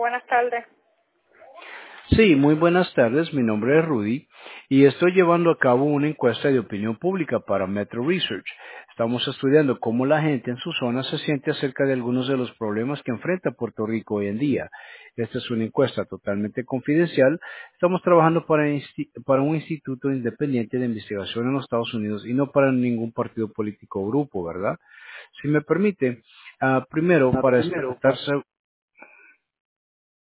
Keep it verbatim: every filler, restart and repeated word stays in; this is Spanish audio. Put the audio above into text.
buenas tardes. Sí, muy buenas tardes. Mi nombre es Rudy y estoy llevando a cabo una encuesta de opinión pública para Metro Research. Estamos estudiando cómo la gente en su zona se siente acerca de algunos de los problemas que enfrenta Puerto Rico hoy en día. Esta es una encuesta totalmente confidencial. Estamos trabajando para, insti- para un instituto independiente de investigación en los Estados Unidos y no para ningún partido político o grupo, ¿verdad? Si me permite, ah, primero, Ah, para primero, estar para